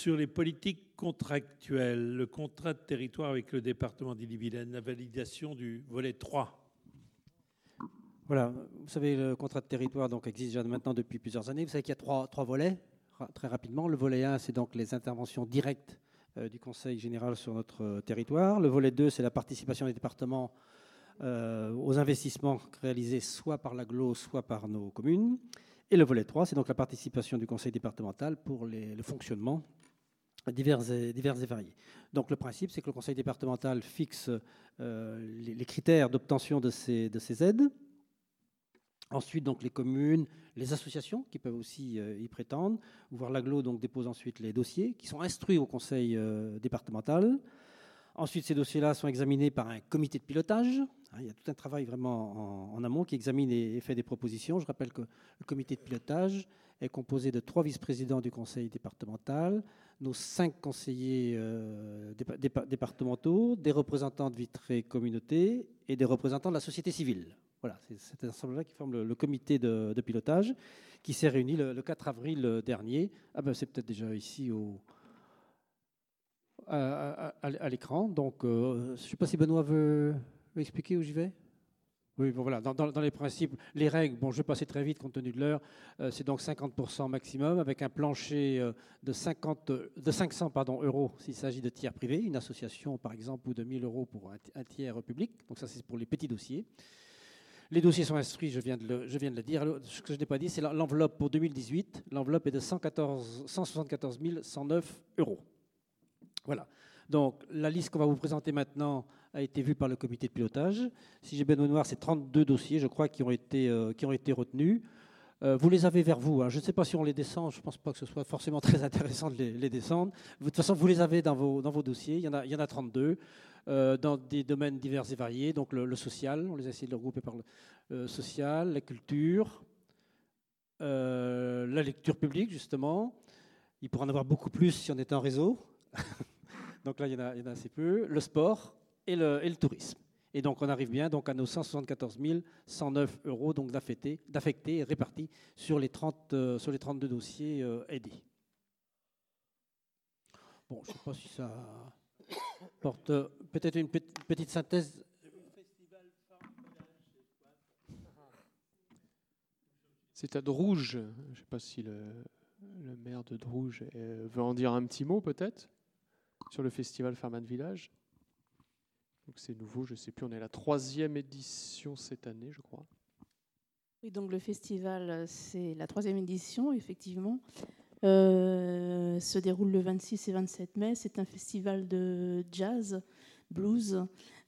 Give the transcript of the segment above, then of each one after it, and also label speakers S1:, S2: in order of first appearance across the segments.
S1: sur les politiques contractuelles, le contrat de territoire avec le département d'Ille-et-Vilaine, la validation du volet 3.
S2: Voilà, vous savez, le contrat de territoire donc, existe déjà maintenant depuis plusieurs années. Vous savez qu'il y a trois volets, très rapidement. Le volet 1, c'est donc les interventions directes du Conseil général sur notre territoire. Le volet 2, c'est la participation des départements aux investissements réalisés soit par l'agglo, soit par nos communes. Et le volet 3, c'est donc la participation du Conseil départemental pour le fonctionnement divers et variés. Donc le principe, c'est que le Conseil départemental fixe les critères d'obtention de ces aides. Ensuite, donc, les communes, les associations qui peuvent aussi y prétendre, voire l'agglo donc dépose ensuite les dossiers qui sont instruits au conseil départemental. Ensuite, ces dossiers-là sont examinés par un comité de pilotage. Il y a tout un travail vraiment en amont qui examine et fait des propositions. Je rappelle que le comité de pilotage est composé de 3 vice-présidents du conseil départemental, nos 5 conseillers départementaux, des représentants de Vitré Communauté et des représentants de la société civile. Voilà, c'est cet ensemble-là qui forme le comité de pilotage qui s'est réuni le 4 avril dernier. Ah ben, c'est peut-être déjà ici à l'écran. Donc, je ne sais pas si Benoît veut expliquer où j'y vais. Oui, bon, voilà. Dans les principes, les règles, bon, je vais passer très vite compte tenu de l'heure, c'est donc 50% maximum avec un plancher de 500 euros s'il s'agit de tiers privés, une association par exemple, ou de 1 000 euros pour un tiers public. Donc ça, c'est pour les petits dossiers. Les dossiers sont instruits, je viens de le dire. Ce que je n'ai pas dit, c'est l'enveloppe pour 2018. L'enveloppe est de 174 109 euros. Voilà. Donc, la liste qu'on va vous présenter maintenant a été vue par le comité de pilotage. Si j'ai bien mémoire, c'est 32 dossiers, je crois, qui ont été retenus. Vous les avez vers vous. Hein. Je ne sais pas si on les descend. Je ne pense pas que ce soit forcément très intéressant de les descendre. De toute façon, vous les avez dans vos dossiers. Il y en a 32 dans des domaines divers et variés. Donc, le social, on les a essayé de regrouper par le social, la culture, la lecture publique, justement. Il pourrait en avoir beaucoup plus si on était en réseau. Donc là, il y en a assez peu. Le sport et le tourisme. Et donc, on arrive bien donc, à nos 174 109 euros donc, d'affectés et répartis sur les 32 dossiers aidés. Bon, je ne sais pas si ça porte peut-être une petite synthèse.
S3: C'est à Drouge. Je ne sais pas si le maire de Drouge veut en dire un petit mot peut-être sur le festival Farman Village. Donc c'est nouveau, je ne sais plus, on est à la 3e édition cette année, je crois.
S4: Oui, donc le festival, c'est la 3e édition, effectivement. Se déroule le 26 et 27 mai. C'est un festival de jazz, blues,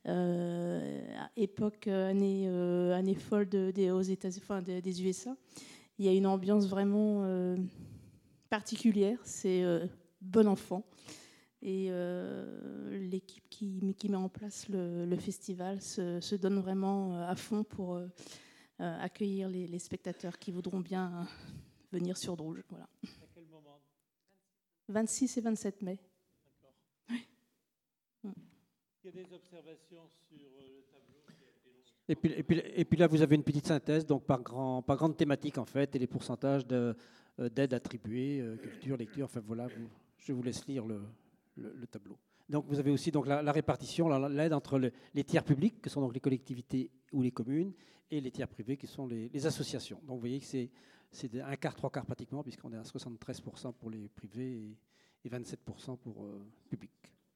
S4: époque année folle aux États-Unis, enfin des USA. Il y a une ambiance vraiment particulière. C'est bon enfant. Et l'équipe qui met en place le festival se donne vraiment à fond pour accueillir les spectateurs qui voudront bien venir sur Drouge. Voilà.
S1: À quel moment?
S4: 26 et 27 mai.
S1: D'accord.
S4: Oui.
S1: Il y a des observations sur le tableau qui a été long.
S2: Et puis là, vous avez une petite synthèse, donc par grande thématique en fait, et les pourcentages d'aide attribuées, culture, lecture, enfin voilà, je vous laisse lire le tableau. Donc vous avez aussi donc, la répartition, l'aide entre les tiers publics, que sont donc les collectivités ou les communes, et les tiers privés, qui sont les associations. Donc vous voyez que c'est un quart, 3 quarts pratiquement, puisqu'on est à 73% pour les privés et 27% pour publics.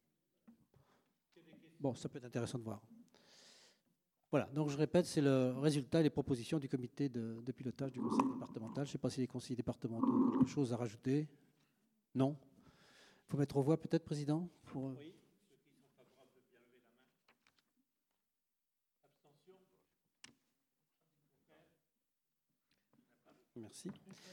S2: Bon, ça peut être intéressant de voir. Voilà, donc je répète, c'est le résultat et les propositions du comité de pilotage du conseil départemental. Je ne sais pas si les conseillers départementaux ont quelque chose à rajouter. Non? Il faut mettre aux voix peut-être, Président pour...
S1: Oui, ceux qui sont favorables peuvent bien lever la main. Abstention?
S2: Merci.